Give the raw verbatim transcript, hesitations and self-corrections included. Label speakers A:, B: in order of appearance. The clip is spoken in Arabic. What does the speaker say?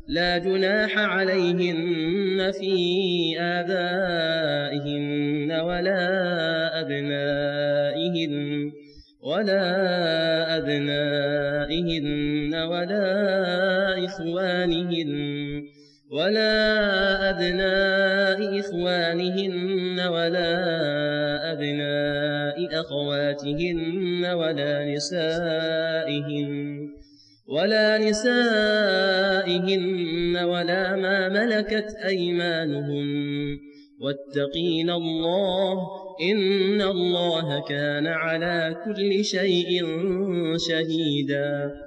A: لا جناح عليهن في آبائهن ولا أبنائهن ولا أبنائهن ولا إخوانهن ولا أبناء إخوانهن ولا أبناء أخواتهن ولا نسائهن ولا نسائهن ولا ما ملكت أيمانهن واتقين الله إن الله كان على كل شيء شهيدا.